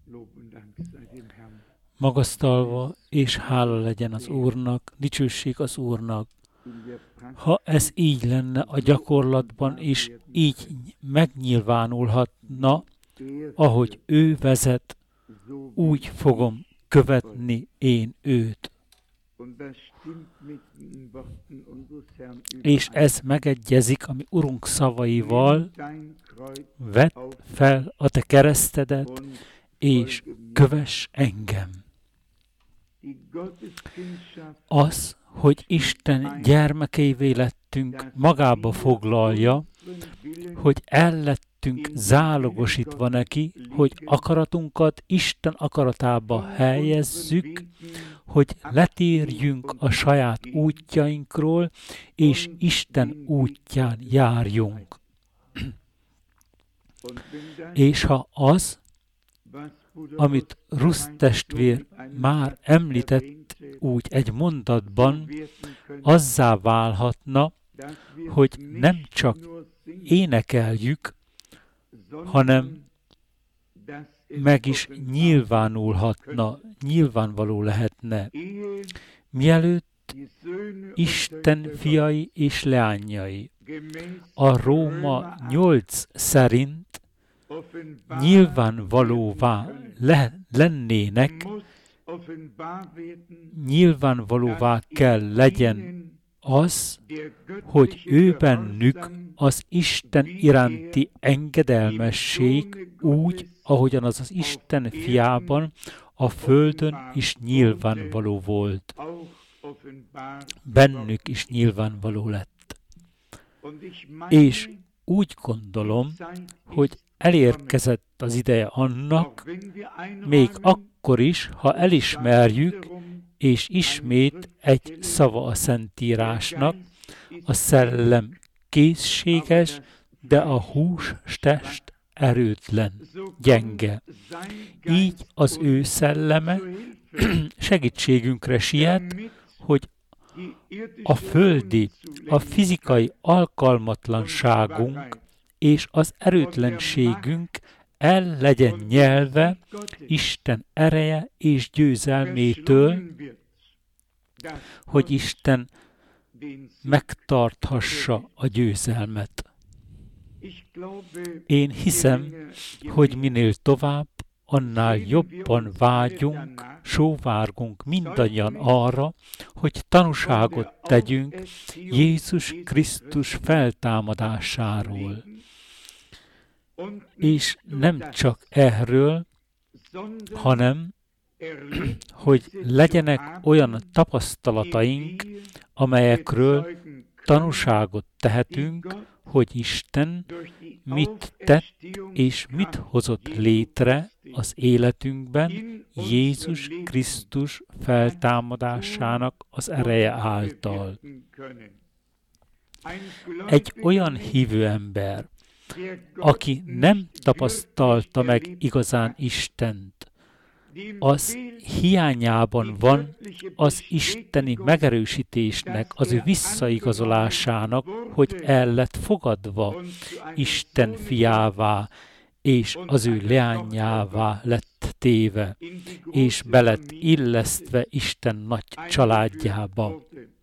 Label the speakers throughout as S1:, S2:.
S1: Magasztalva és hála legyen az Úrnak, dicsőség az Úrnak. Ha ez így lenne a gyakorlatban is, így megnyilvánulhatna, ahogy ő vezet, úgy fogom követni én őt. És ez megegyezik a mi Urunk szavaival: vedd fel a te keresztedet, és kövess engem. Az, hogy Isten gyermekeivé lettünk, magába foglalja, hogy ellettünk zálogosítva neki, hogy akaratunkat Isten akaratába helyezzük, hogy letérjünk a saját útjainkról, és Isten útján járjunk. És ha az, amit Rusz testvér már említett úgy egy mondatban, azzá válhatna, hogy nem csak énekeljük, hanem meg is nyilvánulhatna, nyilvánvaló lehetne. Mielőtt Isten fiai és leányai a Róma 8 szerint nyilvánvalóvá lennének, nyilvánvalóvá kell legyen az, hogy ő bennük az Isten iránti engedelmesség úgy, ahogyan az az Isten fiában a földön is nyilvánvaló volt. Bennük is nyilvánvaló lett. És úgy gondolom, hogy elérkezett az ideje annak, még akkor is, ha elismerjük, és ismét egy szava a Szentírásnak, a szellem készséges, de a hústest erőtlen, gyenge. Így az ő szelleme segítségünkre siet, hogy a földi, a fizikai alkalmatlanságunk és az erőtlenségünk el legyen nyelve Isten ereje és győzelmétől, hogy Isten megtarthassa a győzelmet. Én hiszem, hogy minél tovább, annál jobban vágyunk, sóvárgunk mindannyian arra, hogy tanúságot tegyünk Jézus Krisztus feltámadásáról. És nem csak erről, hanem hogy legyenek olyan tapasztalataink, amelyekről tanúságot tehetünk, hogy Isten mit tett és mit hozott létre az életünkben Jézus Krisztus feltámadásának az ereje által. Egy olyan hívő ember, aki nem tapasztalta meg igazán Istent, az hiányában van az isteni megerősítésnek, az ő visszaigazolásának, hogy el lett fogadva Isten fiává, és az ő leányává lett téve, és be lett illesztve Isten nagy családjába.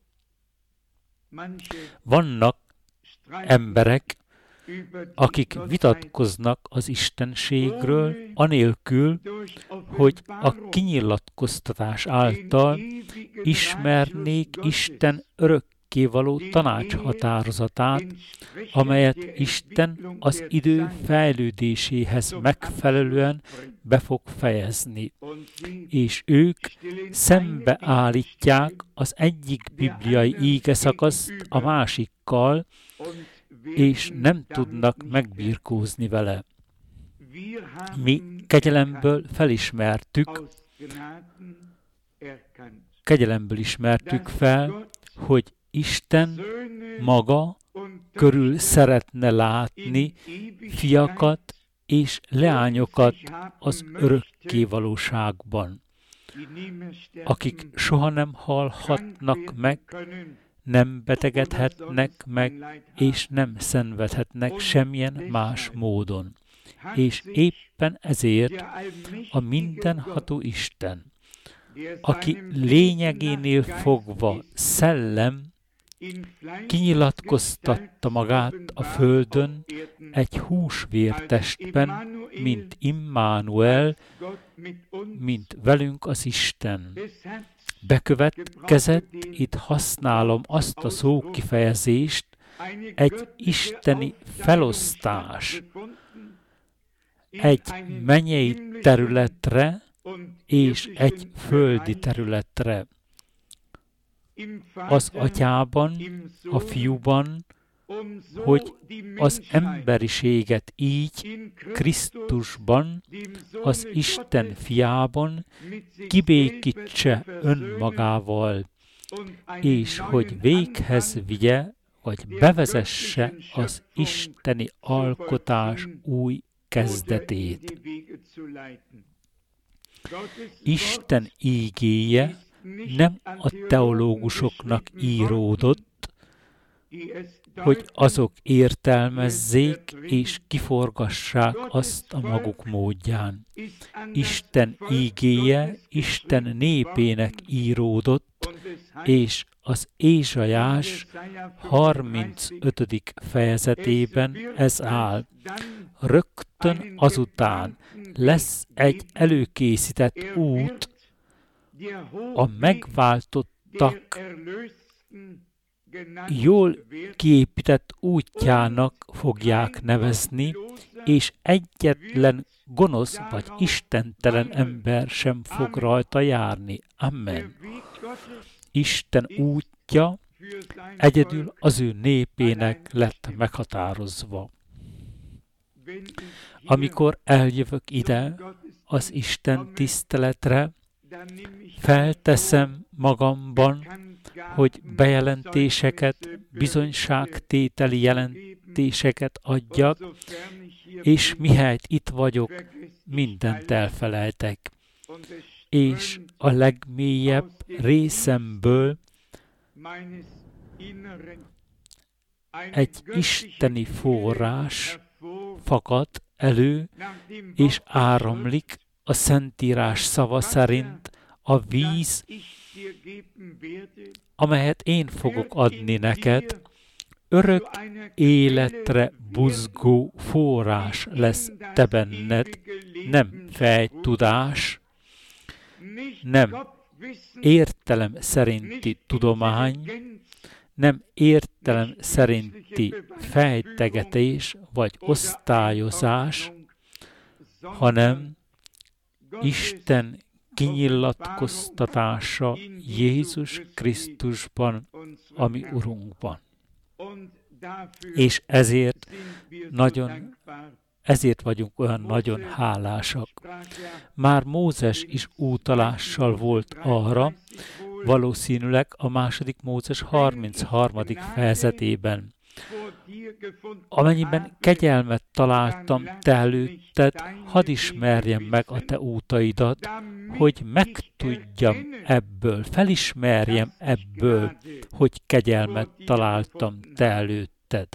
S1: Vannak emberek, akik vitatkoznak az istenségről, anélkül, hogy a kinyilatkoztatás által ismernék Isten örökkévaló tanácshatározatát, amelyet Isten az idő fejlődéséhez megfelelően be fog fejezni. És ők szembeállítják az egyik bibliai ígeszakaszt a másikkal, és nem tudnak megbirkózni vele. Mi kegyelemből ismertük fel, hogy Isten maga körül szeretne látni fiakat és leányokat az örökkévalóságban, akik soha nem halhatnak meg, nem betegedhetnek meg, és nem szenvedhetnek semmilyen más módon. és éppen ezért a mindenható Isten, aki lényegénél fogva szellem, kinyilatkoztatta magát a földön egy húsvértestben, mint Immanuel, mint velünk az Isten. Bekövetkezett, itt használom azt a szókifejezést, egy isteni felosztás, egy mennyei területre és egy földi területre. Az Atyában, a Fiúban, hogy az emberiséget így Krisztusban, az Isten Fiában kibékítse önmagával, és hogy véghez vigye, vagy bevezesse az isteni alkotás új kezdetét. Isten ígéje nem a teológusoknak íródott, hogy azok értelmezzék és kiforgassák azt a maguk módján. Isten ígéje Isten népének íródott, és az Ézsaiás 35. fejezetében ez áll. Rögtön azután lesz egy előkészített út, a megváltottak jól kiépített útjának fogják nevezni, és egyetlen gonosz vagy istentelen ember sem fog rajta járni. Amen. Isten útja egyedül az ő népének lett meghatározva. Amikor eljövök ide az Isten tiszteletre, felteszem magamban, hogy bejelentéseket, bizonyságtételi jelentéseket adjak, és mihelyt itt vagyok, mindent elfelejtek. És a legmélyebb részemből egy isteni forrás fakad elő, és áramlik a Szentírás szava szerint a víz, amelyet én fogok adni neked, örök életre buzgó forrás lesz te benned, nem fejtudás, nem értelem szerinti tudomány, nem értelem szerinti fejtegetés vagy osztályozás, hanem Isten kinyilatkoztatása Jézus Krisztusban, a mi Urunkban. És ezért vagyunk olyan nagyon hálásak. Már Mózes is utalással volt arra, valószínűleg a 2. Mózes 33. fejezetében. Amennyiben kegyelmet találtam te előtted, hadd ismerjem meg a te útaidat, hogy megtudjam ebből, felismerjem ebből, hogy kegyelmet találtam te előtted.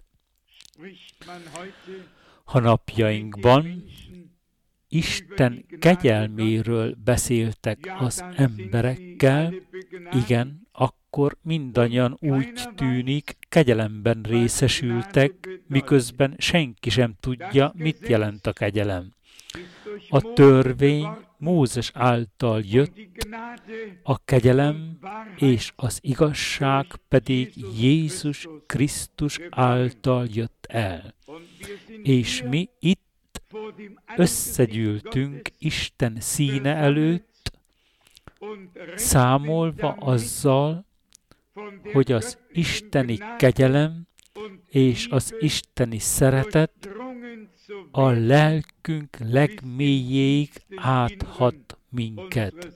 S1: Ha napjainkban Isten kegyelméről beszéltek az emberekkel, igen, akkor mindannyian úgy tűnik, kegyelemben részesültek, miközben senki sem tudja, mit jelent a kegyelem. A törvény Mózes által jött, a kegyelem és az igazság pedig Jézus Krisztus által jött el. És mi itt összegyűltünk Isten színe előtt, számolva azzal, hogy az isteni kegyelem és az isteni szeretet a lelkünk legmélyéig áthat minket.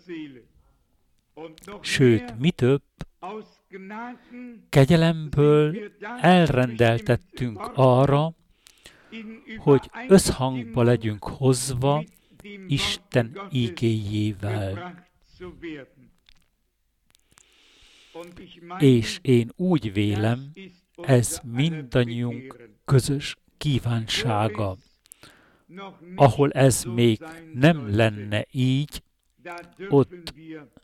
S1: Sőt, mi több, kegyelemből elrendeltettünk arra, hogy összhangba legyünk hozva Isten ígéjével. És én úgy vélem, ez mindannyiunk közös kívánsága. ahol ez még nem lenne így, ott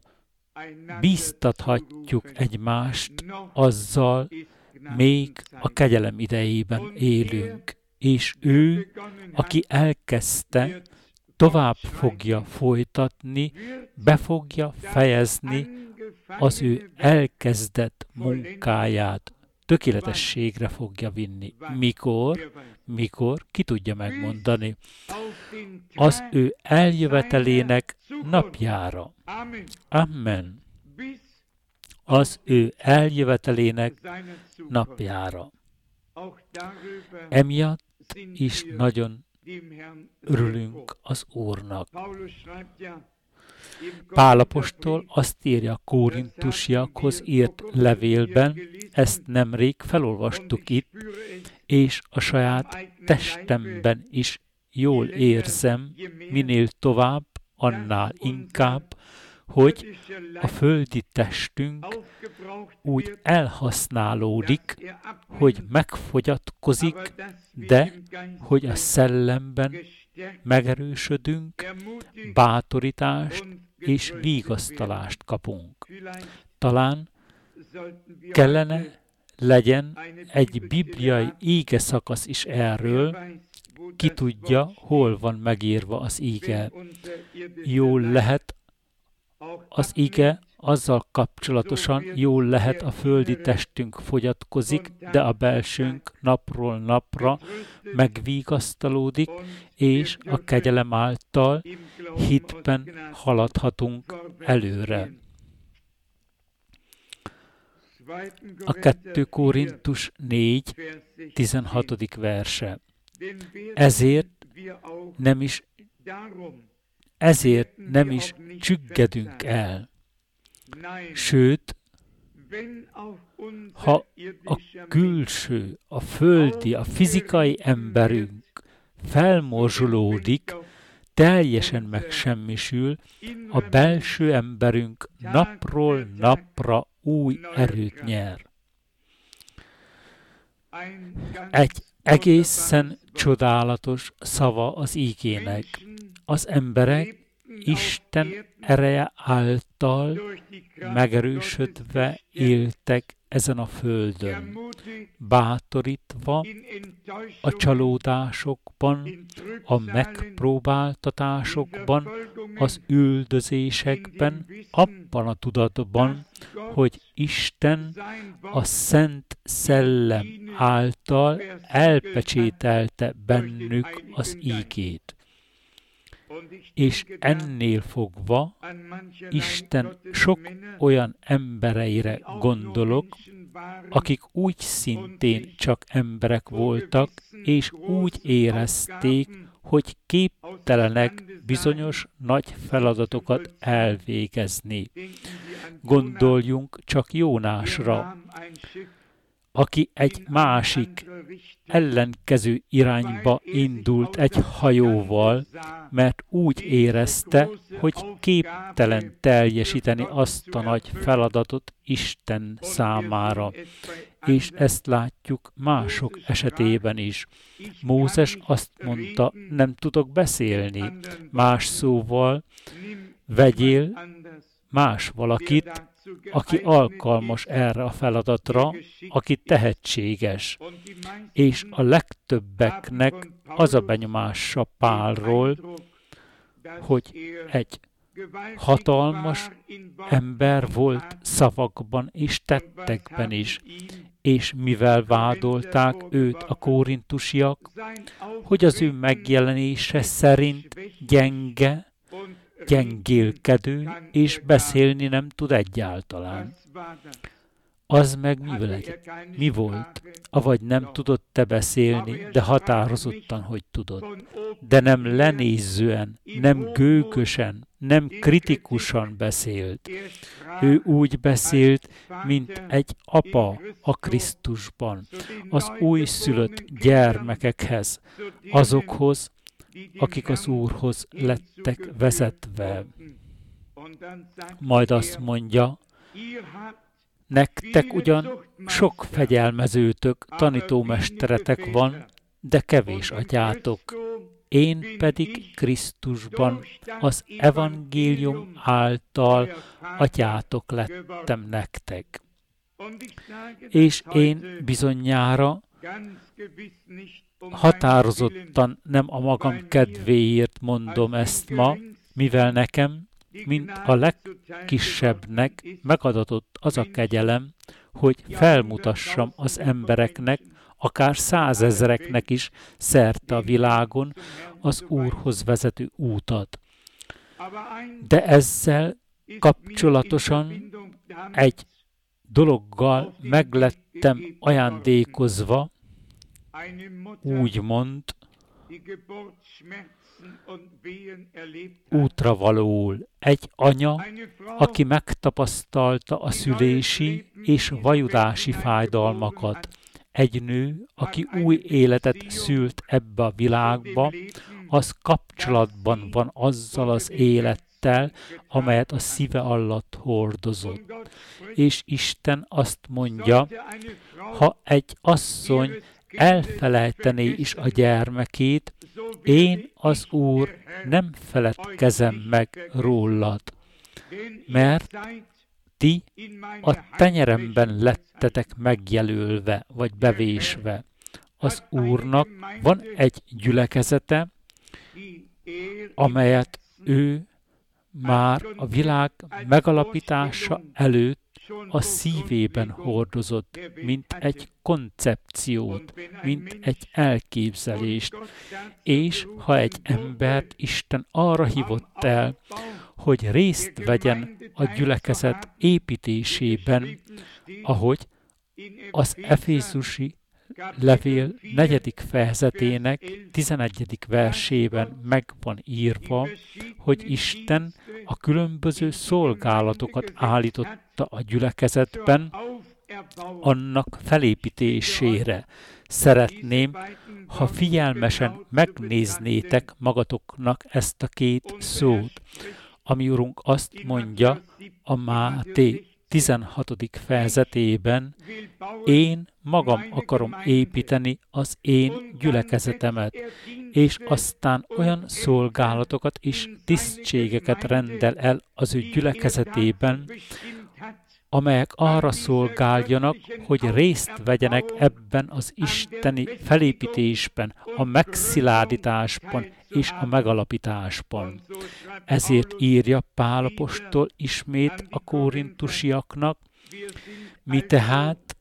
S1: bíztathatjuk egymást, azzal még a kegyelem idejében élünk, és ő, aki elkezdte, tovább fogja folytatni, be fogja fejezni az ő elkezdett munkáját, tökéletességre fogja vinni. Mikor? Ki tudja megmondani? Az ő eljövetelének napjára. Amen. Az ő eljövetelének napjára. Emiatt is nagyon örülünk az Úrnak. Pál apostol azt írja a korintusiakhoz írt levélben, ezt nemrég felolvastuk itt, és a saját testemben is jól érzem, minél tovább, annál inkább, hogy a földi testünk úgy elhasználódik, hogy megfogyatkozik, de hogy a szellemben megerősödünk, bátorítást és vigasztalást kapunk. Talán kellene legyen egy bibliai íge szakasz is erről, ki tudja, hol van megírva az íge. Jól lehet az ige azzal kapcsolatosan, jól lehet a földi testünk fogyatkozik, de a belsőnk napról napra megvigasztalódik, és a kegyelem által hitben haladhatunk előre. A 2 Korintus 4, 16. verse. Ezért nem is csüggedünk el. Sőt, ha a külső, a földi, a fizikai emberünk felmorzsolódik, teljesen megsemmisül, a belső emberünk napról napra új erőt nyer. Egy egészen csodálatos szava az ígének. Az emberek Isten ereje által megerősödve éltek ezen a földön, bátorítva a csalódásokban, a megpróbáltatásokban, az üldözésekben, abban a tudatban, hogy Isten a Szent Szellem által elpecsételte bennük az ígét. És ennél fogva Isten sok olyan embereire gondolok, akik úgy szintén csak emberek voltak, és úgy érezték, hogy képtelenek bizonyos nagy feladatokat elvégezni. Gondoljunk csak Jónásra, aki egy másik, ellenkező irányba indult egy hajóval, mert úgy érezte, hogy képtelen teljesíteni azt a nagy feladatot Isten számára. És ezt látjuk mások esetében is. Mózes azt mondta, nem tudok beszélni. Más szóval, vegyél más valakit, aki alkalmas erre a feladatra, aki tehetséges. És a legtöbbeknek az a benyomása Pálról, hogy egy hatalmas ember volt szavakban és tettekben is, és mivel vádolták őt a korintusiak, hogy az ő megjelenése szerint gyenge, gyengélkedő, és beszélni nem tud egyáltalán. Az meg mi volt? Avagy nem tudott te beszélni, de határozottan, hogy tudott. De nem lenézően, nem gőgösen, nem kritikusan beszélt. Ő úgy beszélt, mint egy apa a Krisztusban, az újszülött gyermekekhez, azokhoz, akik az Úrhoz lettek vezetve. Majd azt mondja, nektek ugyan sok fegyelmezőtök, tanítómesteretek van, de kevés atyátok. én pedig Krisztusban az evangélium által atyátok lettem nektek. És én bizonyára határozottan nem a magam kedvéért mondom ezt ma, mivel nekem, mint a legkisebbnek megadatott az a kegyelem, hogy felmutassam az embereknek, akár 100 000-eknek is szerte a világon az Úrhoz vezető útat. De ezzel kapcsolatosan egy dologgal meglettem ajándékozva, úgymond útravalóul. Egy anya, aki megtapasztalta a szülési és vajudási fájdalmakat. Egy nő, aki új életet szült ebbe a világba, az kapcsolatban van azzal az élettel, amelyet a szíve alatt hordozott. És Isten azt mondja, ha egy asszony elfelejtené is a gyermekét, én, az Úr, nem feledkezem meg rólad, mert ti a tenyeremben lettetek megjelölve, vagy bevésve. Az Úrnak van egy gyülekezete, amelyet ő már a világ megalapítása előtt a szívében hordozott, mint egy koncepciót, mint egy elképzelést, és ha egy embert Isten arra hívott el, hogy részt vegyen a gyülekezet építésében, ahogy az Efézusi levél 4. fejezetének 11. versében meg van írva, hogy Isten a különböző szolgálatokat állította a gyülekezetben annak felépítésére. Szeretném, ha figyelmesen megnéznétek magatoknak ezt a két szót, ami Urunk azt mondja a Máté 16. fejezetében, én magam akarom építeni az én gyülekezetemet, és aztán olyan szolgálatokat és tisztségeket rendel el az ő gyülekezetében, amelyek arra szolgáljanak, hogy részt vegyenek ebben az isteni felépítésben, a megszilárdításban és a megalapításban. Ezért írja Pál apostol ismét a korintusiaknak, mi tehát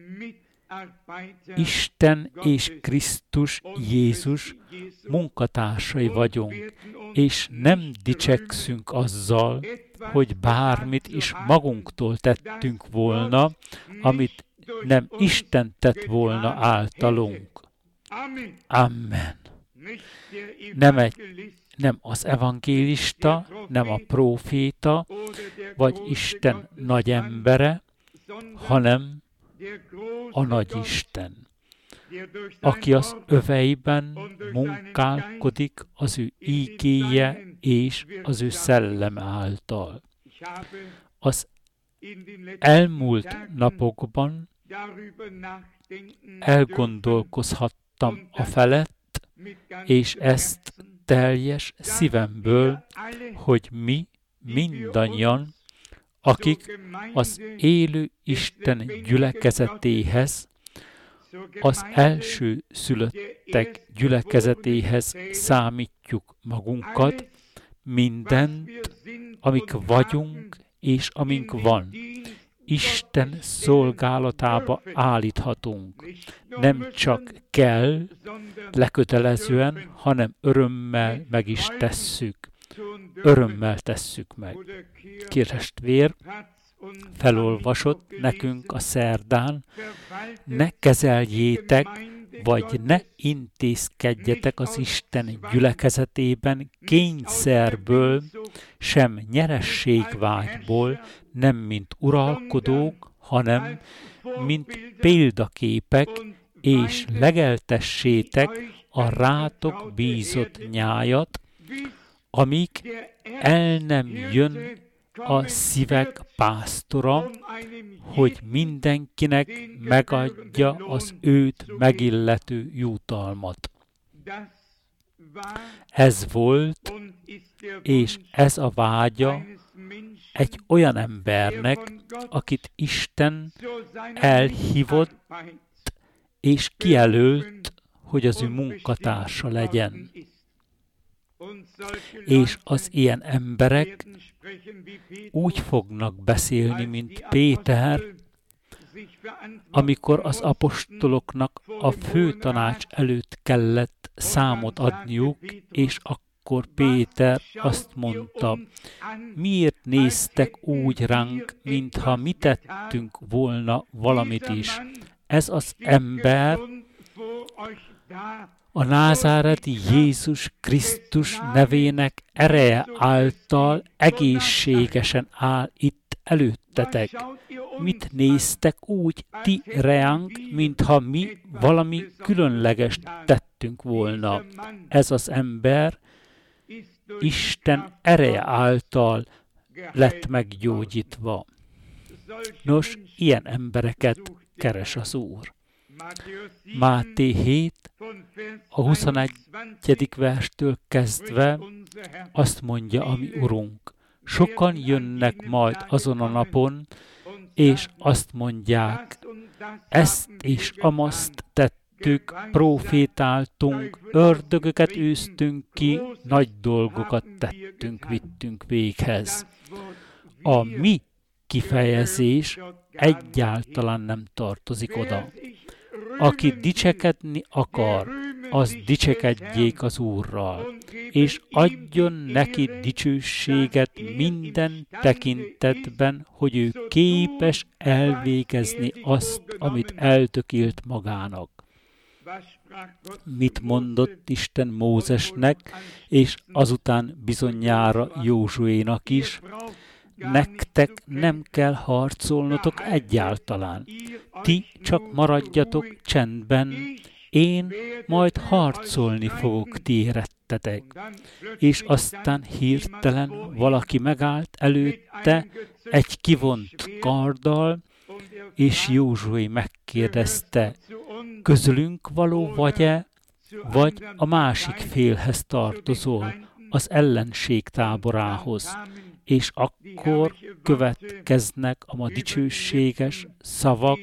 S1: Isten és Krisztus Jézus munkatársai vagyunk, és nem dicsekszünk azzal, hogy bármit is magunktól tettünk volna, amit nem Isten tett volna általunk. Amen. Nem az evangélista, nem a próféta, vagy Isten nagy embere, hanem a nagy Isten, aki az öveiben munkálkodik az ő ígéje és az ő szelleme által. Az elmúlt napokban elgondolkozhattam a felett, és ezt teljes szívemből, hogy mi mindannyian, akik az élő Isten gyülekezetéhez, az első szülöttek gyülekezetéhez számítjuk magunkat, mindent, amik vagyunk és amink van, Isten szolgálatába állíthatunk. Nem csak kell, lekötelezően, hanem örömmel meg is tesszük. Örömmel tesszük meg. Testvér felolvasott nekünk a szerdán, ne kezeljétek, vagy ne intézkedjetek az Isten gyülekezetében kényszerből, sem nyerességvágyból, nem mint uralkodók, hanem mint példaképek, és legeltessétek a rátok bízott nyájat, amíg el nem jön a szívek pásztora, hogy mindenkinek megadja az őt megillető jutalmat. Ez volt, és ez a vágya egy olyan embernek, akit Isten elhívott és kijelölt, hogy az ő munkatársa legyen. És az ilyen emberek úgy fognak beszélni, mint Péter, amikor az apostoloknak a főtanács előtt kellett számot adniuk, és akkor Péter azt mondta, miért néztek úgy ránk, mintha mi tettünk volna valamit is. Ez az ember a názáreti Jézus Krisztus nevének ereje által egészségesen áll itt előttetek. Mit néztek úgy ti reánk, mintha mi valami különleges tettünk volna. Ez az ember Isten ereje által lett meggyógyítva. Nos, ilyen embereket keres az Úr. Máté 7, a 21. verstől kezdve azt mondja a mi Urunk, sokan jönnek majd azon a napon, és azt mondják, ezt és amazt tettük, profétáltunk, ördögöket űztünk ki, nagy dolgokat tettünk, vittünk véghez. A mi kifejezés egyáltalán nem tartozik oda. Aki dicsekedni akar, az dicsekedjék az Úrral, és adjon neki dicsőséget minden tekintetben, hogy ő képes elvégezni azt, amit eltökélt magának. Mit mondott Isten Mózesnek, és azután bizonyára Józsuénak is? Nektek nem kell harcolnotok egyáltalán. Ti csak maradjatok csendben, én majd harcolni fogok ti érettetek. És aztán hirtelen valaki megállt előtte egy kivont karddal, és Józsué megkérdezte, közülünk való vagy-e, vagy a másik félhez tartozol, az ellenség táborához. És akkor következnek a ma dicsőséges szavak,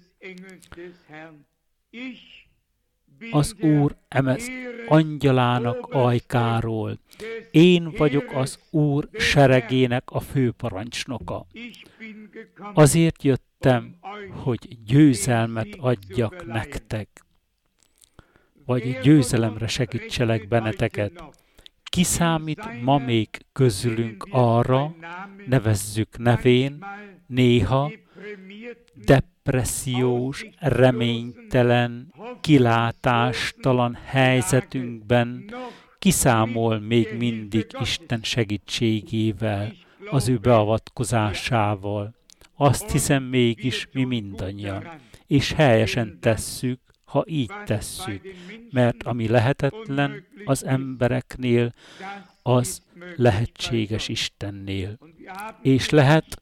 S1: az Úr emez angyalának ajkáról. Én vagyok az Úr seregének a főparancsnoka. Azért jöttem, hogy győzelmet adjak nektek, vagy győzelemre segítselek benneteket. Ki számít ma még közülünk arra, nevezzük nevén, néha depressziós, reménytelen, kilátástalan helyzetünkben kiszámol még mindig Isten segítségével, az ő beavatkozásával. Azt hiszem mégis mi mindannyian, és helyesen tesszük, ha így tesszük, mert ami lehetetlen az embereknél, az lehetséges Istennél. És lehet,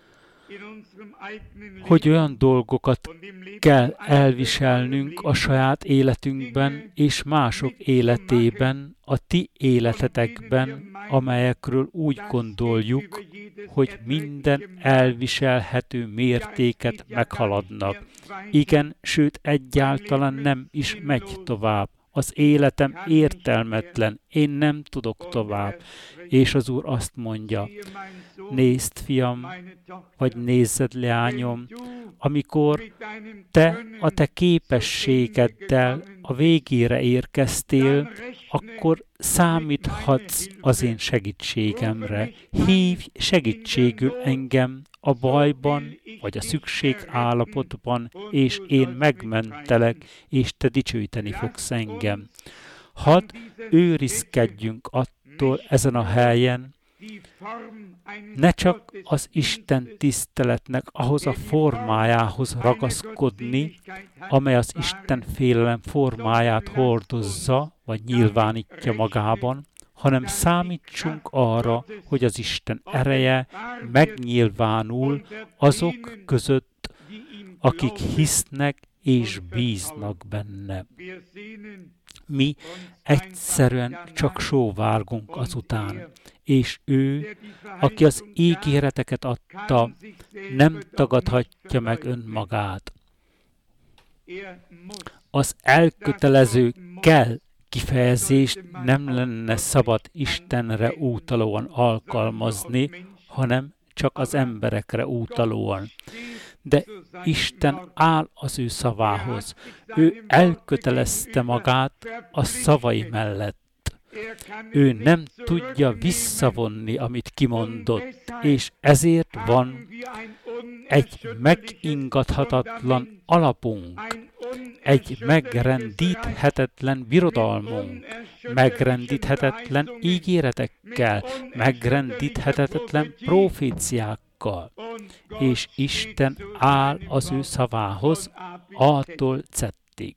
S1: hogy olyan dolgokat kell elviselnünk a saját életünkben és mások életében, a ti életetekben, amelyekről úgy gondoljuk, hogy minden elviselhető mértéket meghaladnak. Igen, sőt egyáltalán nem is megy tovább. Az életem értelmetlen, én nem tudok tovább. És az Úr azt mondja, nézd, fiam, vagy nézzed, leányom, amikor te a te képességeddel a végére érkeztél, akkor számíthatsz az én segítségemre. Hívj segítségül engem a bajban, vagy a szükségállapotban, és én megmentelek, és te dicsőíteni fogsz engem. Hadd őrizkedjünk attól ezen a helyen, ne csak az Isten tiszteletnek ahhoz a formájához ragaszkodni, amely az Isten félelem formáját hordozza, vagy nyilvánítja magában, hanem számítsunk arra, hogy az Isten ereje megnyilvánul azok között, akik hisznek és bíznak benne. Mi egyszerűen csak sóvárgunk azután, és ő, aki az ígéreteket adta, nem tagadhatja meg önmagát. Az elkötelező kell kifejezést nem lenne szabad Istenre utalóan alkalmazni, hanem csak az emberekre utalóan. De Isten áll az ő szavához. Ő elkötelezte magát a szavai mellett. Ő nem tudja visszavonni, amit kimondott, és ezért van egy megingathatatlan alapunk, egy megrendíthetetlen birodalmunk, megrendíthetetlen ígéretekkel, megrendíthetetlen proféciákkal, és Isten áll az ő szavához A-tól Z-ig.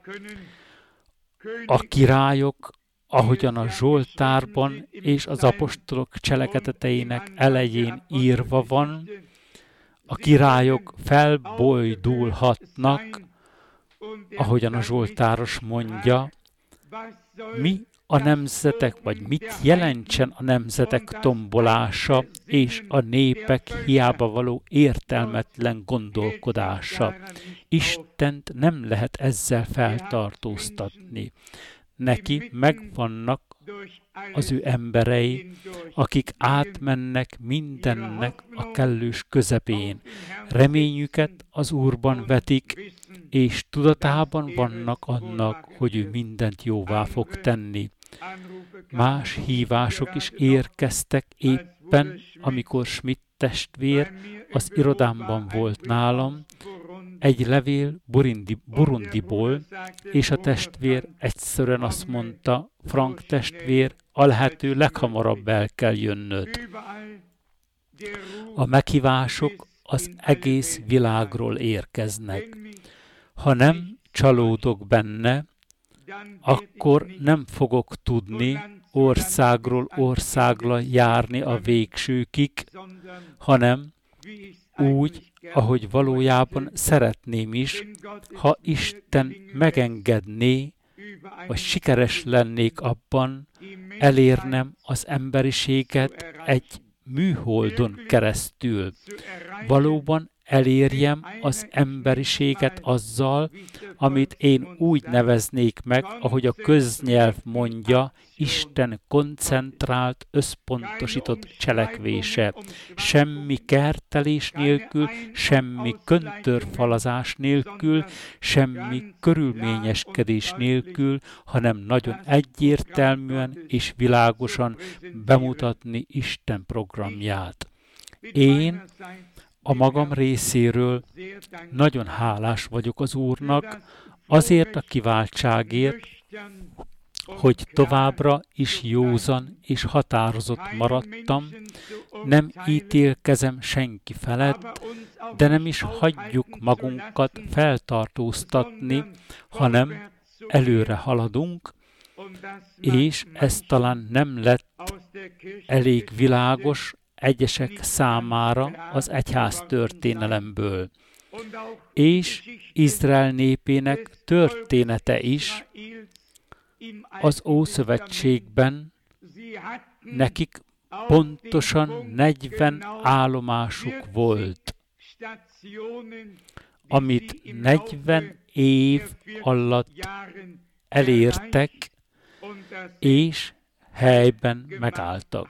S1: A királyok, ahogyan a Zsoltárban és az apostolok cselekedeteinek elején írva van, a királyok felbojdulhatnak, ahogyan a Zsoltáros mondja, mi a nemzetek, vagy mit jelentsen a nemzetek tombolása és a népek hiába való értelmetlen gondolkodása. Istent nem lehet ezzel feltartóztatni. Neki megvannak az ő emberei, akik átmennek mindennek a kellős közepén. Reményüket az Úrban vetik, és tudatában vannak annak, hogy ő mindent jóvá fog tenni. Más hívások is érkeztek éppen, amikor Schmidt testvér az irodámban volt nálam, egy levél Burundiból, és a testvér egyszerűen azt mondta, Frank testvér, a lehető leghamarabb el kell jönnöd. A meghívások az egész világról érkeznek. Ha nem csalódok benne, akkor nem fogok tudni országról országra járni a végsőkig, hanem úgy, ahogy valójában szeretném is, ha Isten megengedné, vagy sikeres lennék abban, elérnem az emberiséget egy műholdon keresztül. Valóban elérjem az emberiséget azzal, amit én úgy neveznék meg, ahogy a köznyelv mondja, Isten koncentrált, összpontosított cselekvése. Semmi kertelés nélkül, semmi köntörfalazás nélkül, semmi körülményeskedés nélkül, hanem nagyon egyértelműen és világosan bemutatni Isten programját. Én a magam részéről nagyon hálás vagyok az Úrnak azért a kiváltságért, hogy továbbra is józan és határozott maradtam, nem ítélkezem senki felett, de nem is hagyjuk magunkat feltartóztatni, hanem előre haladunk, és ez talán nem lett elég világos egyesek számára az egyház történelemből. És Izrael népének története is az Ószövetségben nekik pontosan 40 állomásuk volt, amit 40 év alatt elértek, és helyben megálltak.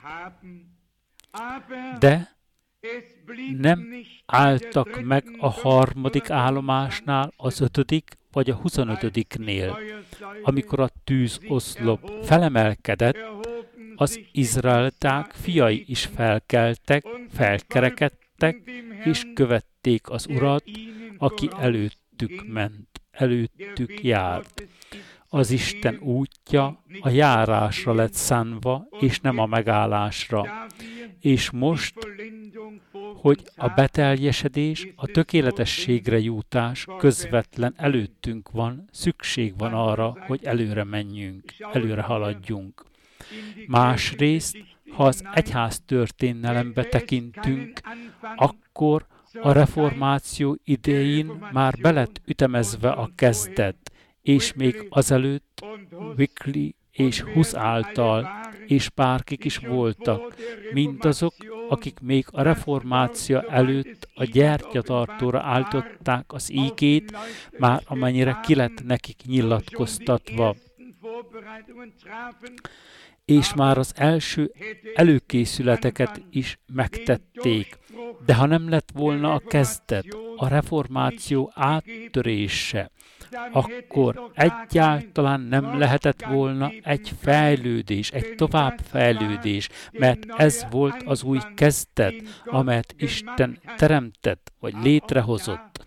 S1: De nem álltak meg a harmadik állomásnál, az 5. vagy a 25-nél. Amikor a tűzoszlop felemelkedett, az izraeliták fiai is felkeltek, felkerekedtek, és követték az Urat, aki előttük ment, előttük járt. Az Isten útja a járásra lett szánva, és nem a megállásra. És most, hogy a beteljesedés, a tökéletességre jutás közvetlen előttünk van, szükség van arra, hogy előre menjünk, előre haladjunk. Másrészt, ha az egyház történelembe tekintünk, akkor a reformáció idején már be lett ütemezve a kezdet, és még azelőtt Wycliffe és Hus által, és bárkik is voltak, mindazok, akik még a reformáció előtt a gyertyatartóra állították az ígét, már amennyire ki lett nekik nyilatkoztatva. És már az első előkészületeket is megtették. De ha nem lett volna a kezdet, a reformáció áttörése, akkor egyáltalán nem lehetett volna egy fejlődés, egy továbbfejlődés, mert ez volt az új kezdet, amelyet Isten teremtett, vagy létrehozott.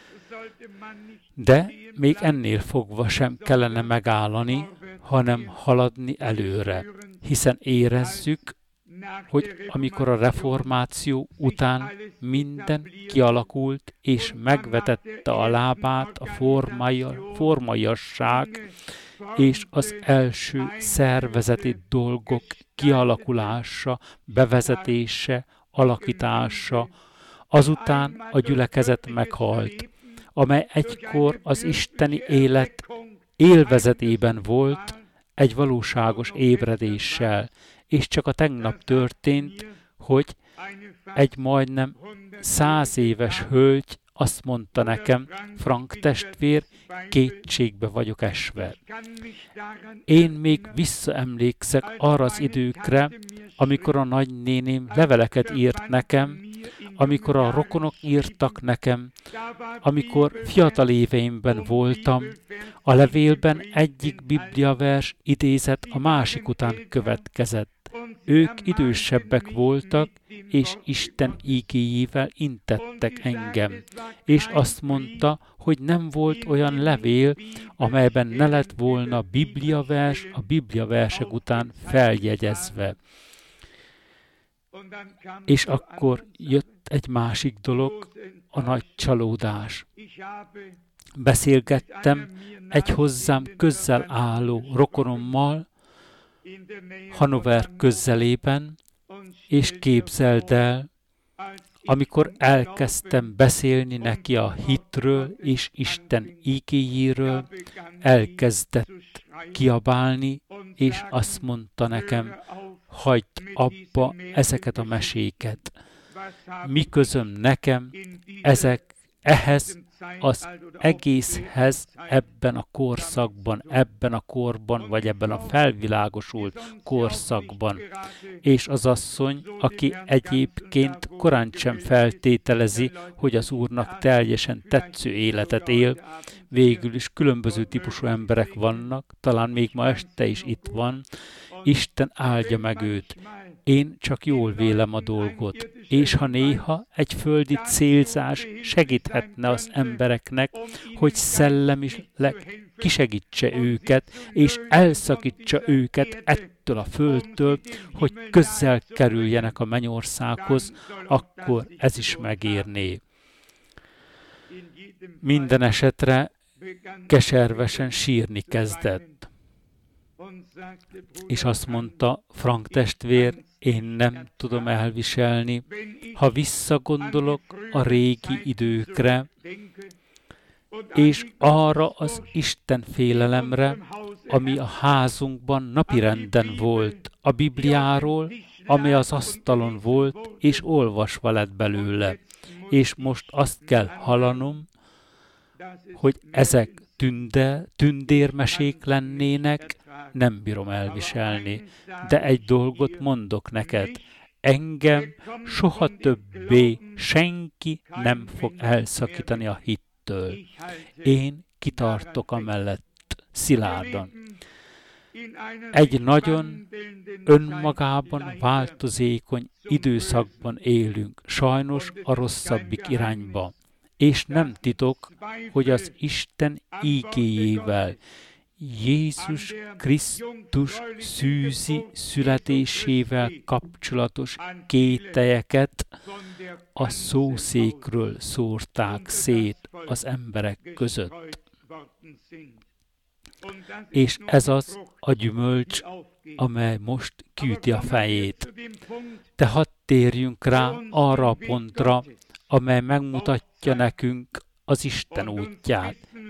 S1: De még ennél fogva sem kellene megállani, hanem haladni előre, hiszen érezzük, hogy amikor a reformáció után minden kialakult és megvetette a lábát a formaiasság és az első szervezeti dolgok kialakulása, bevezetése, alakítása, azután a gyülekezet meghalt, amely egykor az isteni élet élvezetében volt egy valóságos ébredéssel, és csak a tegnap történt, hogy egy majdnem 100 éves hölgy azt mondta nekem, Frank testvér, kétségbe vagyok esve. Én még visszaemlékszek arra az időkre, amikor a nagynéném leveleket írt nekem, amikor a rokonok írtak nekem, amikor fiatal éveimben voltam, a levélben egyik bibliavers idézet a másik után következett. Ők idősebbek voltak, és Isten ígéjével intettek engem. És azt mondta, hogy nem volt olyan levél, amelyben ne lett volna bibliavers a bibliaversek után feljegyezve. És akkor jött egy másik dolog, a nagy csalódás. Beszélgettem egy hozzám közel álló rokonommal, Hannover közelében, és képzeld el, amikor elkezdtem beszélni neki a hitről és Isten ígéjéről, elkezdett kiabálni, és azt mondta nekem, hagyd abba ezeket a meséket. Mi közöm nekem ehhez az egészhez ebben a korszakban, ebben a korban, vagy ebben a felvilágosult korszakban. És az asszony, aki egyébként korán sem feltételezi, hogy az Úrnak teljesen tetsző életet él, végül is különböző típusú emberek vannak, talán még ma este is itt van, Isten áldja meg őt. Én csak jól vélem a dolgot, és ha néha egy földi célzás segíthetne az embereknek, hogy szellemileg kisegítse őket, és elszakítsa őket ettől a földtől, hogy közel kerüljenek a mennyországhoz, akkor ez is megérné. Minden esetre keservesen sírni kezdett. És azt mondta, Frank testvér, én nem tudom elviselni, ha visszagondolok a régi időkre, és arra az Isten félelemre, ami a házunkban napirenden volt, a Bibliáról, ami az asztalon volt, és olvasva lett belőle. És most azt kell hallanom, hogy ezek tündérmesék lennének, nem bírom elviselni, de egy dolgot mondok neked, engem soha többé senki nem fog elszakítani a hittől. Én kitartok amellett szilárdan. Egy nagyon önmagában változékony időszakban élünk, sajnos a rosszabbik irányba. És nem titok, hogy az Isten ígéjével, Jézus Krisztus szűzi születésével kapcsolatos kételyeket a szószékről szórták szét az emberek között. És ez az a gyümölcs, amely most kiüti a fejét. De hadd térjünk rá arra a pontra, amely megmutatja nekünk az Isten útját.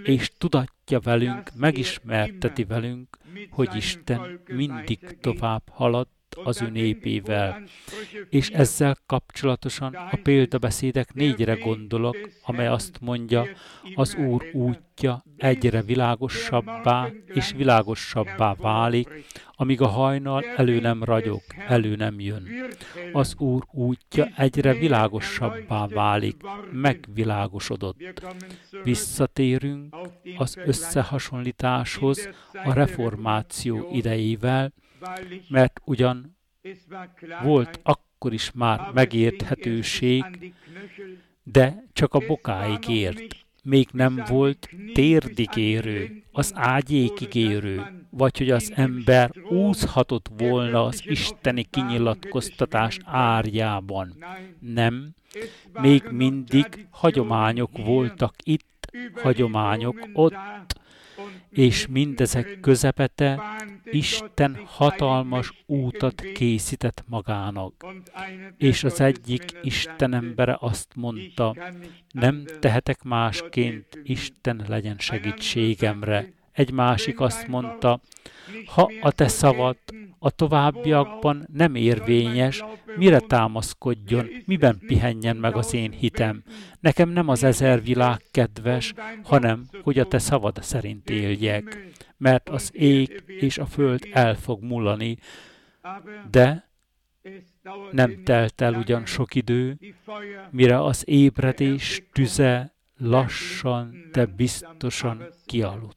S1: és tudatja velünk, megismerteti velünk, hogy Isten mindig tovább haladt az ő népével. És ezzel kapcsolatosan a példabeszédek 4-re gondolok, amely azt mondja, az Úr útja egyre világosabbá és világosabbá válik, amíg a hajnal elő nem ragyog, elő nem jön. Az Úr útja egyre világosabbá válik, megvilágosodott. Visszatérünk az összehasonlításhoz a reformáció idejével, mert ugyan volt akkor is már megérthetőség, de csak a bokáig ért. Még nem volt térdig érő, az ágyékig érő, vagy hogy az ember úszhatott volna az isteni kinyilatkoztatás árjában. Nem, még mindig hagyományok voltak itt, hagyományok ott, és mindezek közepete Isten hatalmas útat készített magának. És az egyik Isten embere azt mondta, nem tehetek másként, Isten legyen segítségemre. Egy másik azt mondta, ha a te szavad a továbbiakban nem érvényes, mire támaszkodjon, miben pihenjen meg az én hitem. Nekem nem az 1000 világ kedves, hanem hogy a te szavad szerint éljek. Mert az ég és a föld el fog mullani, de nem telt el ugyan sok idő, mire az ébredés tüze lassan, de biztosan kialudt.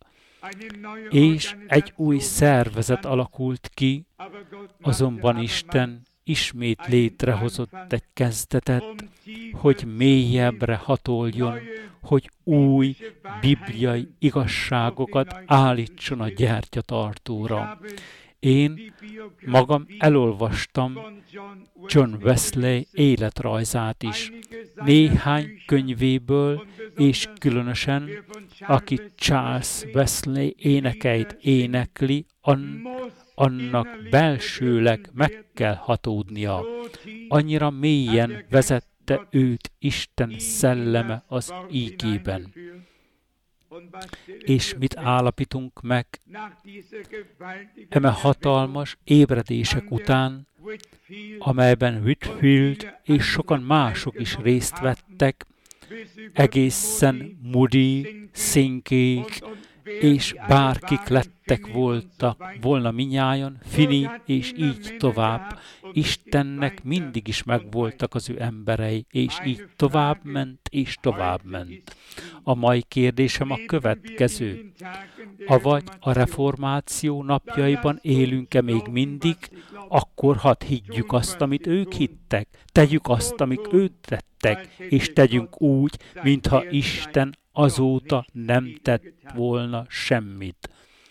S1: És egy új szervezet alakult ki, azonban Isten ismét létrehozott egy kezdetet, hogy mélyebbre hatoljon, hogy új bibliai igazságokat állítson a gyertyatartóra. Én magam elolvastam John Wesley életrajzát is, néhány könyvéből, és különösen, aki Charles Wesley énekeit énekli, annak belsőleg meg kell hatódnia. Annyira mélyen vezette őt Isten szelleme az ígében. És mit állapítunk meg? Eme hatalmas ébredések után, amelyben Whitefield és sokan mások is részt vettek, egészen Moody, Sinclair és bárkik lettek volna minnyájan, Finney és így tovább. Istennek mindig is megvoltak az ő emberei, és így továbbment és továbbment. A mai kérdésem a következő. Avagy a reformáció napjaiban élünk-e még mindig, akkor hadd higgyük azt, amit ők hittek, tegyük azt, amit ők tettek, és tegyünk úgy, mintha Isten azóta nem tett volna semmit.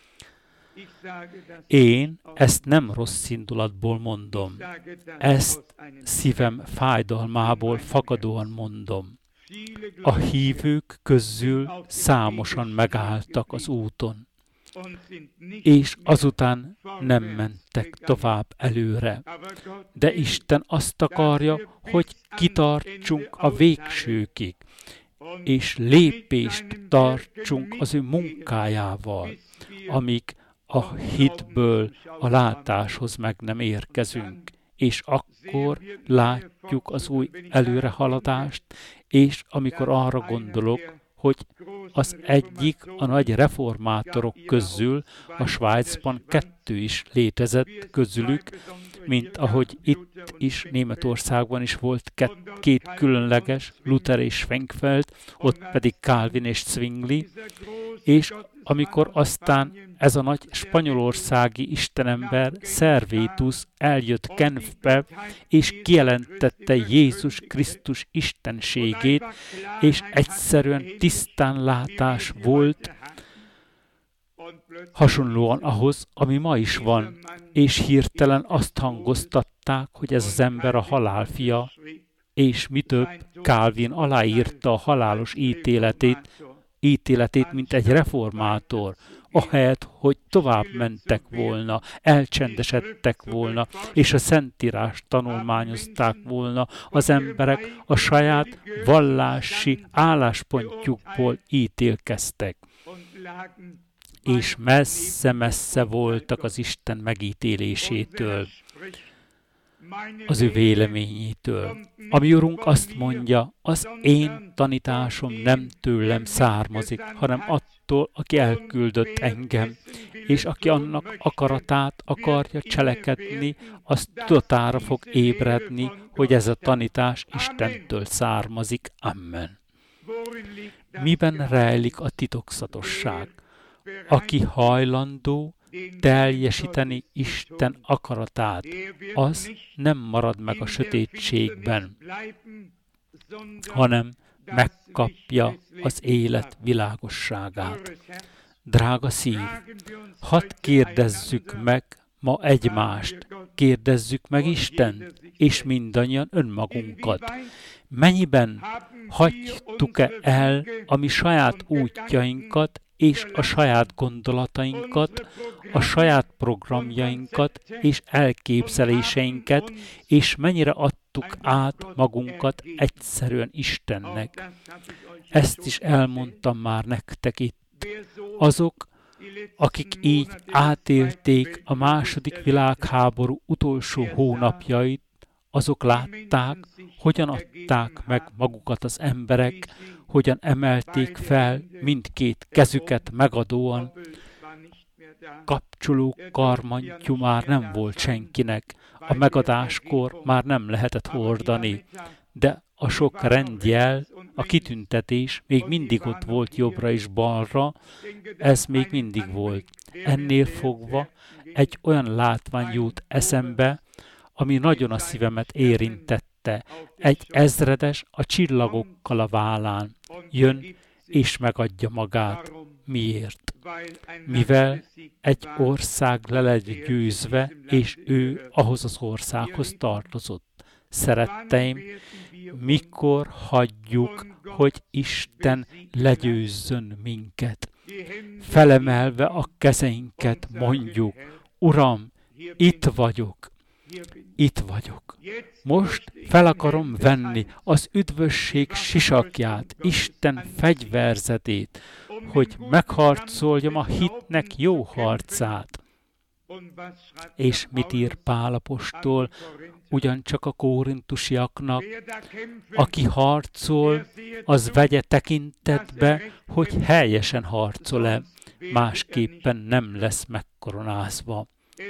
S1: Én ezt nem rossz indulatból mondom, ezt szívem fájdalmából fakadóan mondom. A hívők közül számosan megálltak az úton, és azután nem mentek tovább előre. De Isten azt akarja, hogy kitartsunk a végsőkig, és lépést tartsunk az ő munkájával, amíg a hitből a látáshoz meg nem érkezünk. És akkor látjuk az új előrehaladást, és amikor arra gondolok, hogy az egyik a nagy reformátorok közül a Svájcban 2 is létezett közülük, mint ahogy itt is Németországban is volt 2 különleges, Luther és Schwenkfeld, ott pedig Calvin és Zwingli, és amikor aztán ez a nagy spanyolországi istenember, Servetus eljött Genfbe, és kijelentette Jézus Krisztus istenségét, és egyszerűen tisztánlátás volt, hasonlóan ahhoz, ami ma is van, és hirtelen azt hangoztatták, hogy ez az ember a halál fia, és mi több, Calvin aláírta a halálos ítéletét, mint egy reformátor. ahelyett, hogy tovább mentek volna, elcsendesedtek volna, és a Szentírást tanulmányozták volna, az emberek a saját vallási álláspontjukból ítélkeztek, és messze-messze voltak az Isten megítélésétől, az ő véleményétől. A mi Urunk azt mondja, az én tanításom nem tőlem származik, hanem attól, aki elküldött engem, és aki annak akaratát akarja cselekedni, az tudatára fog ébredni, hogy ez a tanítás Istentől származik. Amen. Miben rejlik a titokzatosság? Aki hajlandó teljesíteni Isten akaratát, az nem marad meg a sötétségben, hanem megkapja az élet világosságát. Drága szív, hadd kérdezzük meg ma egymást, kérdezzük meg Istent, és mindannyian önmagunkat. Mennyiben hagytuk-e el a mi saját útjainkat, és a saját gondolatainkat, a saját programjainkat és elképzeléseinket, és mennyire adtuk át magunkat egyszerűen Istennek. Ezt is elmondtam már nektek itt. Azok, akik így átélték a II. Világháború utolsó hónapjait, azok látták, hogyan adták meg magukat az emberek, hogyan emelték fel mindkét kezüket megadóan. Kapcsoló karmantyú már nem volt senkinek, a megadáskor már nem lehetett hordani, de a sok rendjel, a kitüntetés még mindig ott volt jobbra és balra, ez még mindig volt. Ennél fogva egy olyan látvány jut eszembe, ami nagyon a szívemet érintette. Egy ezredes a csillagokkal a vállán jön és megadja magát. Miért? Mivel egy ország le lett győzve, és ő ahhoz az országhoz tartozott. Szeretteim, mikor hagyjuk, hogy Isten legyőzzön minket? Felemelve a kezeinket mondjuk, Uram, itt vagyok. Itt vagyok. Most fel akarom venni az üdvösség sisakját, Isten fegyverzetét, hogy megharcoljam a hitnek jó harcát. És mit ír Pál apostol ugyancsak a korintusiaknak? Aki harcol, az vegye tekintetbe, hogy helyesen harcol-e, másképpen nem lesz megkoronázva.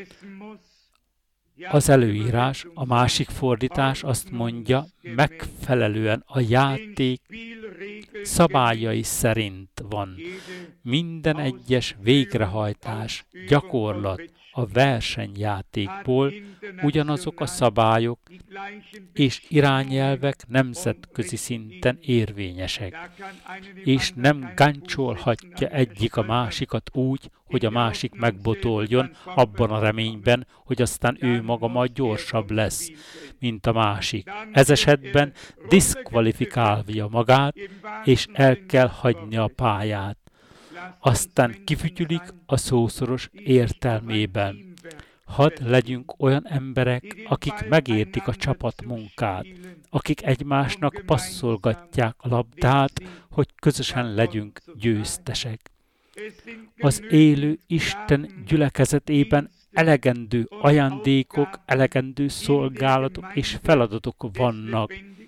S1: Az előírás, a másik fordítás azt mondja, megfelelően a játék szabályai szerint van. Minden egyes végrehajtás, gyakorlat a versenyjátékból ugyanazok a szabályok és irányelvek nemzetközi szinten érvényesek, és nem gáncsolhatja egyik a másikat úgy, hogy a másik megbotoljon, abban a reményben, hogy aztán ő maga majd gyorsabb lesz, mint a másik. Ez esetben diszkvalifikálja magát, és el kell hagyni a pályát. Aztán kifütyülik a szószoros értelmében. Hadd legyünk olyan emberek, akik megértik a csapatmunkát, akik egymásnak passzolgatják a labdát, hogy közösen legyünk győztesek. Az élő Isten gyülekezetében elegendő ajándékok, elegendő szolgálatok és feladatok vannak,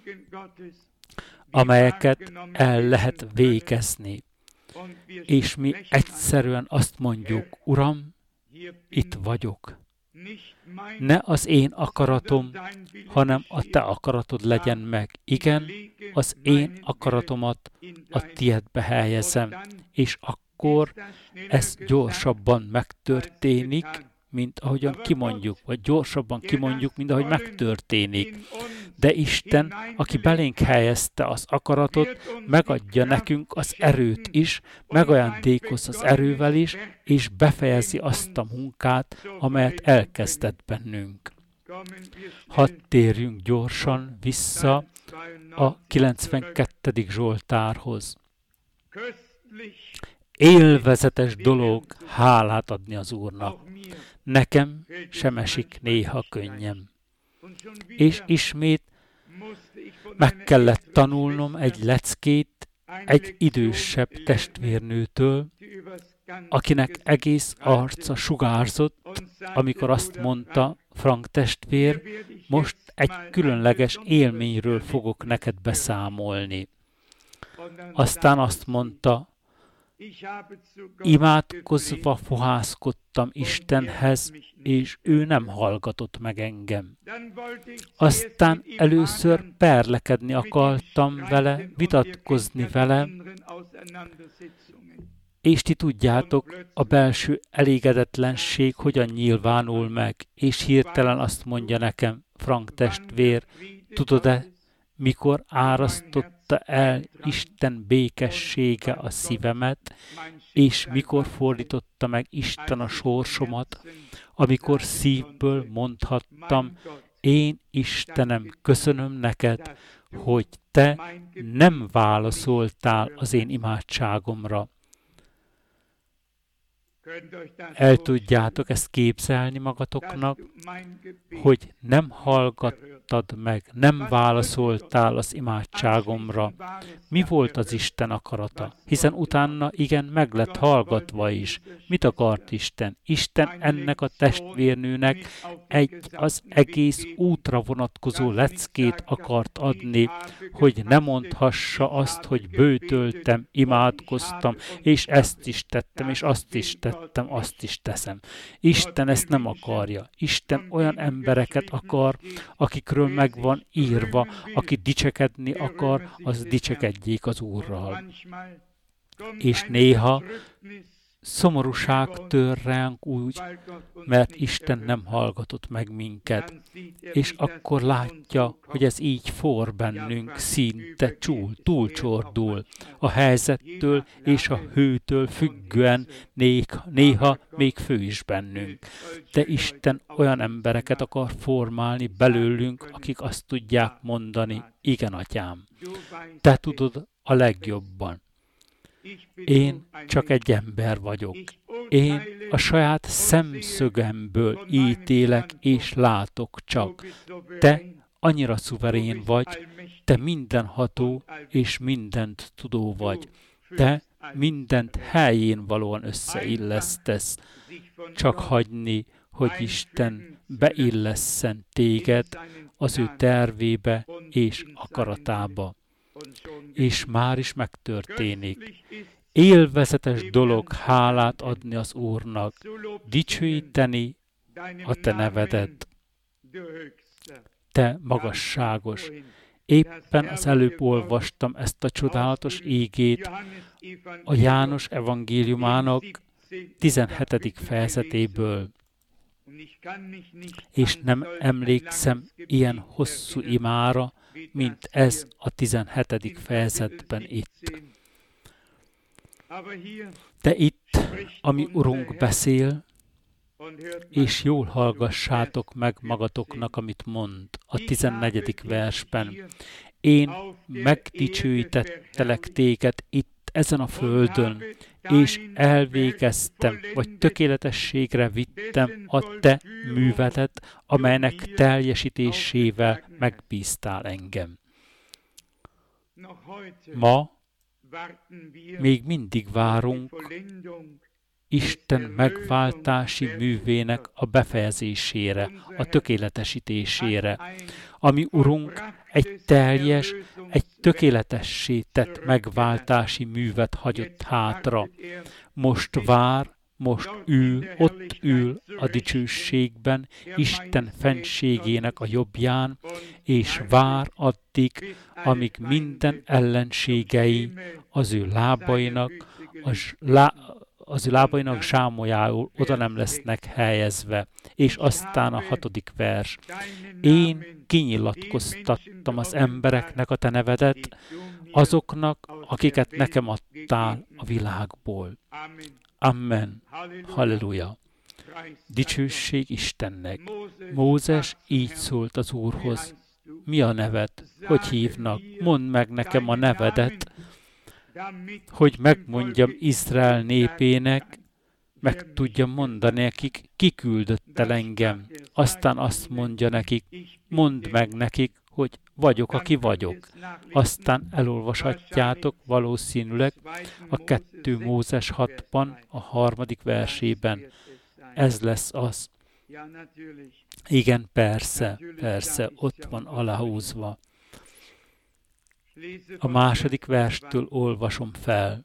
S1: amelyeket el lehet végezni. És mi egyszerűen azt mondjuk, Uram, itt vagyok. Ne az én akaratom, hanem a te akaratod legyen meg. Igen, az én akaratomat a tiédbe helyezem, és akkor ez gyorsabban megtörténik, mint ahogyan kimondjuk, vagy gyorsabban kimondjuk, mint ahogy megtörténik. De Isten, aki belénk helyezte az akaratot, megadja nekünk az erőt is, megajándékoz az erővel is, és befejezi azt a munkát, amelyet elkezdett bennünk. Hadd térjünk gyorsan vissza a 92. Zsoltárhoz. élvezetes dolog hálát adni az Úrnak. Nekem sem esik néha könnyem. És ismét meg kellett tanulnom egy leckét egy idősebb testvérnőtől, akinek egész arca sugárzott, amikor azt mondta, Frank testvér, most egy különleges élményről fogok neked beszámolni. Aztán azt mondta, imádkozva fohászkodtam Istenhez, és ő nem hallgatott meg engem. Aztán először perlekedni akartam vele, vitatkozni vele, és ti tudjátok, a belső elégedetlenség hogyan nyilvánul meg, és hirtelen azt mondja nekem, Frank testvér, tudod-e, mikor árasztotta el Isten békessége a szívemet, és mikor fordította meg Isten a sorsomat, amikor szívből mondhattam, én Istenem, köszönöm neked, hogy te nem válaszoltál az én imádságomra. El tudjátok ezt képzelni magatoknak, hogy nem hallgattad meg, nem válaszoltál az imádságomra. Mi volt az Isten akarata? Hiszen utána igen, meg lett hallgatva is. Mit akart Isten? Isten ennek a testvérnőnek az egész útra vonatkozó leckét akart adni, hogy ne mondhassa azt, hogy bőtöltem, imádkoztam, és ezt is tettem, és azt is tettem, azt is teszem. Isten ezt nem akarja. Isten olyan embereket akar, akikről meg van írva, aki dicsekedni akar, az dicsekedjék az Úrral. És néha szomorúság tör ránk úgy, mert Isten nem hallgatott meg minket, és akkor látja, hogy ez így for bennünk, szinte túlcsordul. A helyzettől és a hőtől függően néha még fő is bennünk. De Isten olyan embereket akar formálni belőlünk, akik azt tudják mondani, igen, atyám, te tudod a legjobban. Én csak egy ember vagyok. Én a saját szemszögemből ítélek és látok csak. Te annyira szuverén vagy, te mindenható és mindent tudó vagy. Te mindent helyén valóan összeillesztesz. Csak hagyni, hogy Isten beillesszen téged az ő tervébe és akaratába. És már is megtörténik. Élvezetes dolog hálát adni az Úrnak, dicsőíteni a te nevedet. Te magasságos. Éppen az előbb olvastam ezt a csodálatos ígét a János evangéliumának 17. fejezetéből. És nem emlékszem ilyen hosszú imára, mint ez a 17. fejezetben itt. De itt, ami Urunk beszél, és jól hallgassátok meg magatoknak, amit mond a 14. versben. Én megdicsőítettelek téged itt ezen a földön, és elvégeztem, vagy tökéletességre vittem a te művedet, amelynek teljesítésével megbíztál engem. Ma még mindig várunk Isten megváltási művének a befejezésére, a tökéletesítésére, ami Urunk egy teljes, egy tökéletessé tett megváltási művet hagyott hátra. Most vár, most ott ül a dicsőségben, Isten fentségének a jobbján, és vár addig, amíg minden ellenségei az ő lábainak zsámolyául oda nem lesznek helyezve. És aztán a 6. vers. Én kinyilatkoztattam az embereknek a te nevedet, azoknak, akiket nekem adtál a világból. Amen. Halleluja. Dicsőség Istennek. Mózes így szólt az Úrhoz. Mi a neved? Hogy hívnak? Mondd meg nekem a nevedet. hogy megmondjam Izrael népének, meg tudjam mondani nekik, ki küldött el engem. Aztán azt mondja nekik, mondd meg nekik, hogy vagyok, aki vagyok. Aztán elolvashatjátok valószínűleg a 2 Mózes 6-ban, a 3. versében. Ez lesz az. Igen, persze, ott van aláhúzva. A 2. verstől olvasom fel.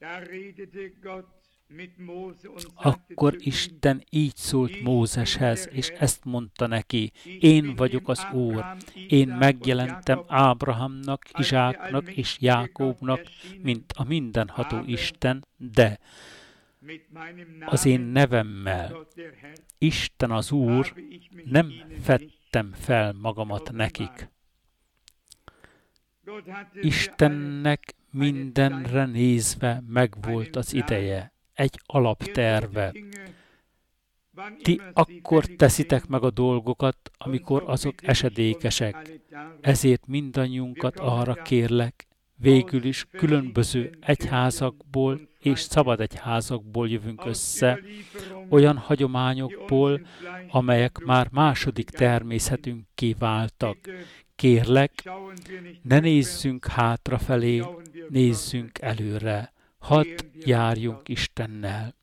S1: Akkor Isten így szólt Mózeshez, és ezt mondta neki, én vagyok az Úr, én megjelentem Ábrahámnak, Izsáknak és Jákóbnak, mint a mindenható Isten, de az én nevemmel, Isten az Úr, nem fedtem fel magamat nekik. Istennek mindenre nézve megvolt az ideje, egy alapterve. Ti akkor teszitek meg a dolgokat, amikor azok esedékesek. Ezért mindannyiunkat arra kérlek, végül is különböző egyházakból és szabad egyházakból jövünk össze, olyan hagyományokból, amelyek már második természetünkké váltak. Kérlek, ne nézzünk hátrafelé, nézzünk előre. Hadd járjunk Istennel.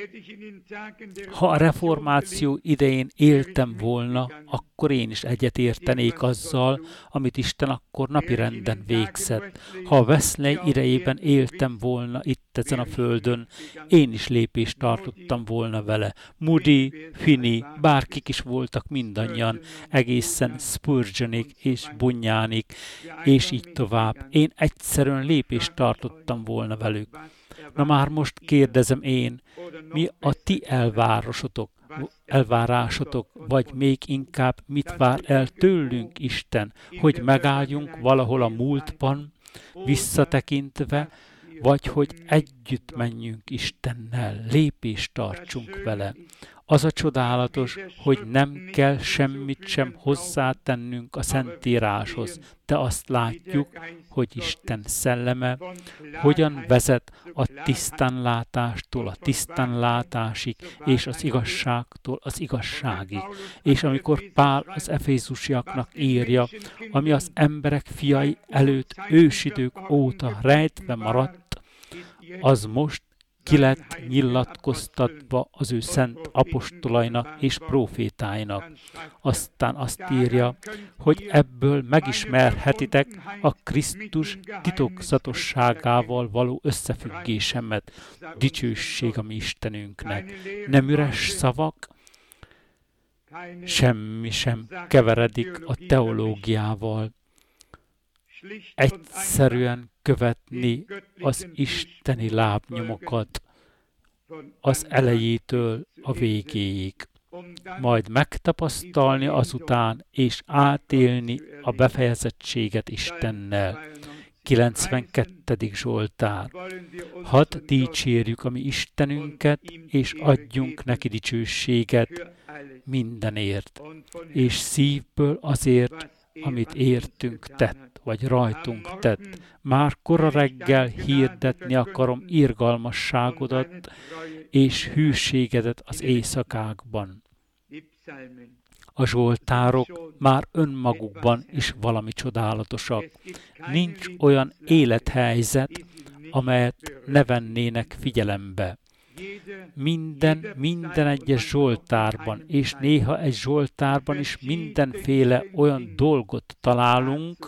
S1: Ha a reformáció idején éltem volna, akkor én is egyetértenék azzal, amit Isten akkor napirenden végzett. Ha a Wesley idejében éltem volna itt ezen a földön, én is lépést tartottam volna vele. Moody, Finney, bárkik is voltak mindannyian, egészen Spurgeonig és Bunyanig, és így tovább. Én egyszerűen lépést tartottam volna velük. Na már most kérdezem én, mi a ti elvárásotok, vagy még inkább mit vár el tőlünk Isten, hogy megálljunk valahol a múltban, visszatekintve, vagy hogy együtt menjünk Istennel, lépést tartsunk vele. Az a csodálatos, hogy nem kell semmit sem hozzátennünk a Szentíráshoz, de azt látjuk, hogy Isten szelleme hogyan vezet a tisztánlátástól a tisztánlátásig, és az igazságtól az igazságig. És amikor Pál az efézusiaknak írja, ami az emberek fiai előtt ősidők óta rejtve maradt, az most ki lett nyilatkoztatva az ő szent apostolainak és prófétáinak. Aztán azt írja, hogy ebből megismerhetitek a Krisztus titokzatosságával való összefüggésemet. Dicsőség a mi Istenünknek. Nem üres szavak, semmi sem keveredik a teológiával. Egyszerűen követni az isteni lábnyomokat az elejétől a végéig, majd megtapasztalni azután és átélni a befejezettséget Istennel. 92. Zsoltár. Hadd dicsérjük a mi Istenünket, és adjunk neki dicsőséget mindenért, és szívből azért, amit értünk tett, vagy rajtunk tett. Már kora reggel hirdetni akarom irgalmasságodat és hűségedet az éjszakákban. A zsoltárok már önmagukban is valami csodálatosak. Nincs olyan élethelyzet, amelyet ne vennének figyelembe. Minden egyes zsoltárban, és néha egy zsoltárban is mindenféle olyan dolgot találunk,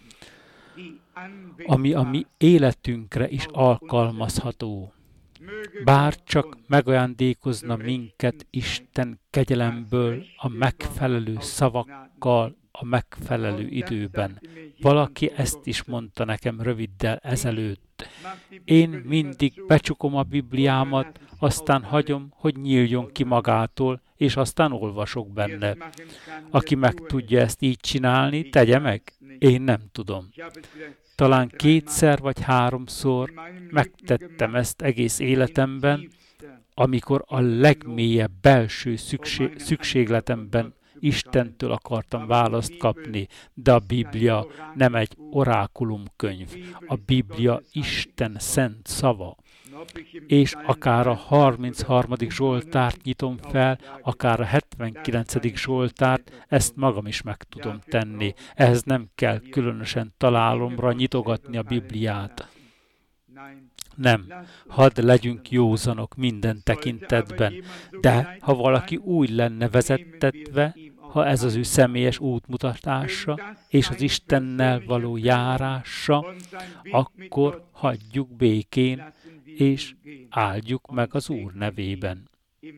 S1: ami a mi életünkre is alkalmazható. Bár csak megajándékozna minket Isten kegyelemből a megfelelő szavakkal a megfelelő időben. Valaki ezt is mondta nekem röviddel ezelőtt. Én mindig becsukom a Bibliámat, aztán hagyom, hogy nyíljon ki magától, és aztán olvasok benne. Aki meg tudja ezt így csinálni, tegye meg. Én nem tudom. Talán 2 vagy 3 megtettem ezt egész életemben, amikor a legmélyebb belső szükségletemben Istentől akartam választ kapni, de a Biblia nem egy orákulumkönyv. A Biblia Isten szent szava. És akár a 33. Zsoltárt nyitom fel, akár a 79. Zsoltárt, ezt magam is meg tudom tenni. Ehhez nem kell különösen találomra nyitogatni a Bibliát. Nem, hadd legyünk józanok minden tekintetben, de ha valaki úgy lenne vezettetve, ha ez az ő személyes útmutatása és az Istennel való járása, akkor hagyjuk békén, és áldjuk meg az Úr nevében.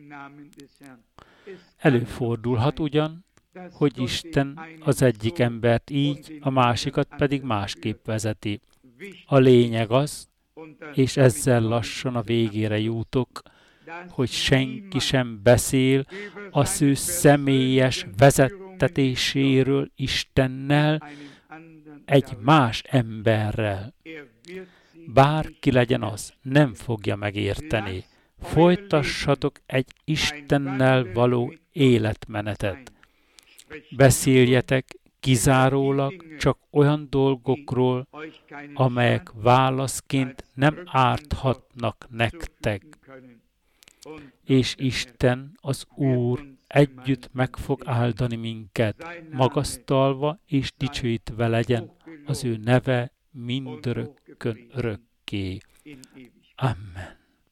S1: Előfordulhat ugyan, hogy Isten az egyik embert így, a másikat pedig másképp vezeti. A lényeg az, és ezzel lassan a végére jutok, hogy senki sem beszél az ő személyes vezettetéséről Istennel egy más emberrel. Bárki legyen az, nem fogja megérteni. Folytassatok egy Istennel való életmenetet. Beszéljetek kizárólag csak olyan dolgokról, amelyek válaszként nem árthatnak nektek. És Isten, az Úr együtt meg fog áldani minket, magasztalva és dicsőítve legyen az ő neve mindörökkön örökké. Amen.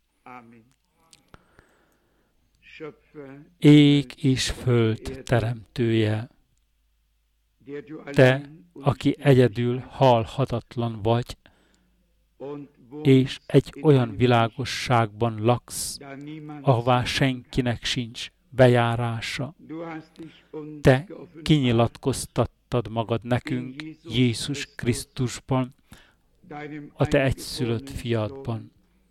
S1: Ég és föld teremtője, te, aki egyedül halhatatlan vagy, és egy olyan világosságban laksz, ahová senkinek sincs bejárása. Te kinyilatkoztattad magad nekünk Jézus Krisztusban, a te egyszülött fiadban.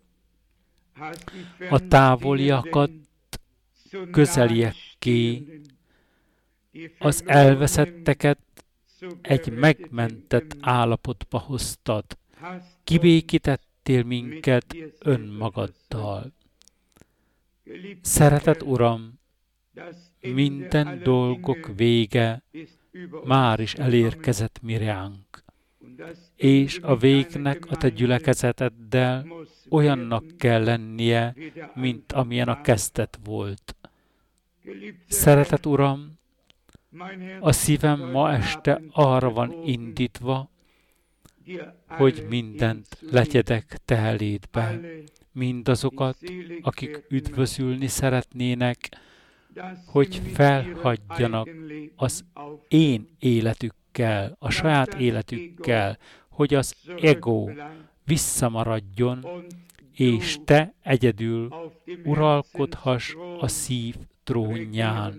S1: A távoliakat közeliekké, az elveszetteket egy megmentett állapotba hoztad. Kibékítettél minket önmagaddal. Szeretett Uram, minden dolgok vége már is elérkezett miránk, és a végnek a te gyülekezeteddel olyannak kell lennie, mint amilyen a kezdet volt. Szeretett Uram, a szívem ma este arra van indítva, hogy mindent legyedek te elédbe, mindazokat, akik üdvözülni szeretnének, hogy felhagyjanak az én életükkel, a saját életükkel, hogy az ego visszamaradjon, és te egyedül uralkodhass a szív trónján.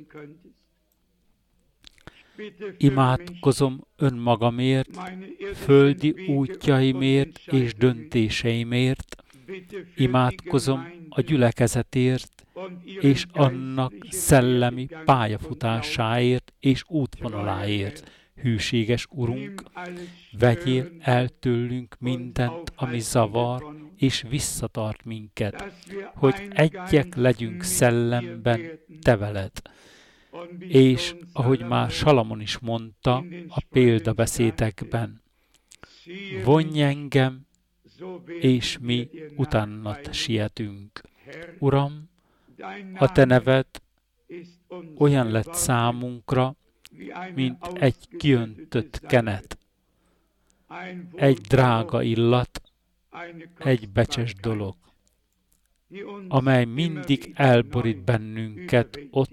S1: Imádkozom önmagamért, földi útjaimért és döntéseimért, imádkozom a gyülekezetért és annak szellemi pályafutásáért és útvonaláért. Hűséges Urunk, vegyél el tőlünk mindent, ami zavar és visszatart minket, hogy egyek legyünk szellemben te veled. És ahogy már Salamon is mondta a példabeszédekben, vonj engem, és mi utánad sietünk. Uram, a te neved olyan lett számunkra, mint egy kiöntött kenet, egy drága illat, egy becses dolog, amely mindig elborít bennünket ott,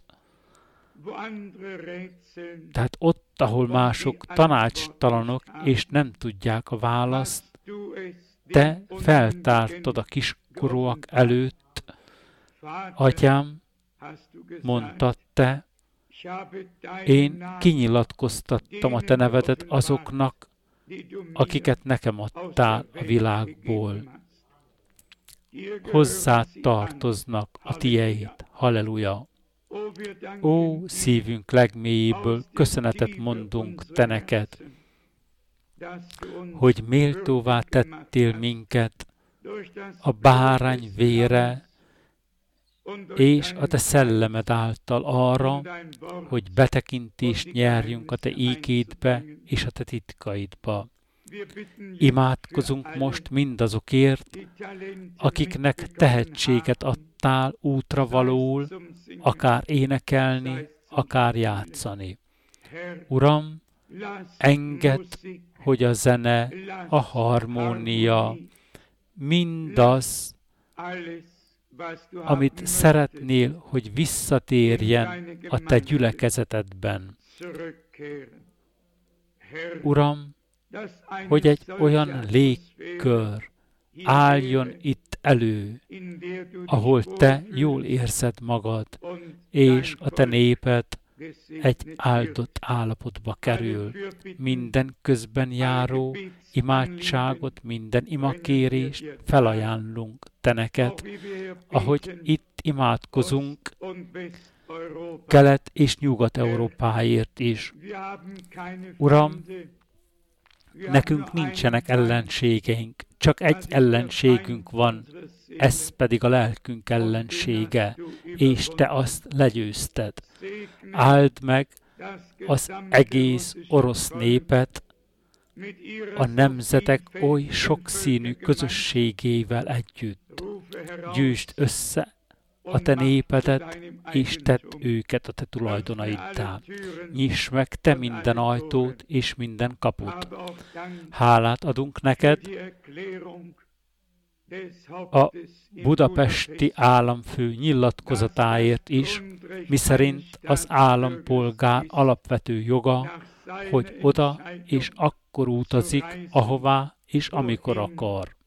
S1: tehát ott, ahol mások tanácstalanok és nem tudják a választ, te feltártad a kiskorúak előtt. Atyám, mondtad te, én kinyilatkoztattam a te nevedet azoknak, akiket nekem adtál a világból. Hozzád tartoznak a tieid. Halleluja! Ó, szívünk legmélyéből köszönetet mondunk te neked, hogy méltóvá tettél minket a bárány vére és a te szellemed által arra, hogy betekintést nyerjünk a te ígédbe és a te titkaidba. Imádkozunk most mindazokért, akiknek tehetséget adtál útra valóul, akár énekelni, akár játszani. Uram, engedd, hogy a zene, a harmónia, mindaz, amit szeretnél, hogy visszatérjen a te gyülekezetedben. Uram, hogy egy olyan légkör álljon itt elő, ahol te jól érzed magad, és a te néped egy áldott állapotba kerül. Minden közben járó imádságot, minden imakérést felajánlunk te neked, ahogy itt imádkozunk Kelet- és Nyugat-Európáért is. Uram, nekünk nincsenek ellenségeink, csak egy ellenségünk van, ez pedig a lelkünk ellensége, és te azt legyőzted. Áld meg az egész orosz népet, a nemzetek oly sokszínű közösségével együtt. Gyűjtsd össze a te népedet, és tedd őket a te tulajdonaiddá. Nyiss meg te minden ajtót és minden kaput. Hálát adunk neked a budapesti államfő nyilatkozatáért is, miszerint az állampolgár alapvető joga, hogy oda és akkor utazik, ahová és amikor akar.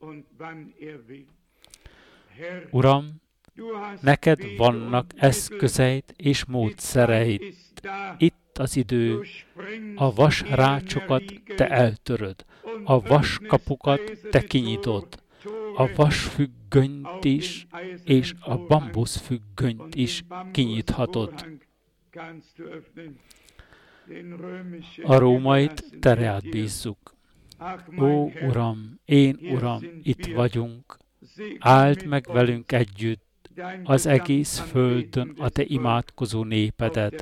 S1: Uram, neked vannak eszközeid és módszereid. Itt az idő, a vasrácsokat te eltöröd, a vaskapukat te kinyitod, a vasfüggönyt is, és a bambuszfüggönyt is kinyithatod. A rómait te rád bízzuk. Ó, Uram, én, Uram, itt vagyunk. Áld meg velünk együtt az egész földön a te imádkozó népedet.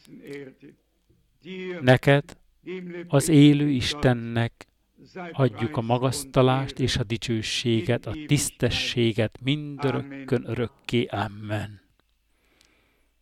S1: Neked, az élő Istennek adjuk a magasztalást és a dicsőséget, a tisztességet mindörökkön örökké. Amen.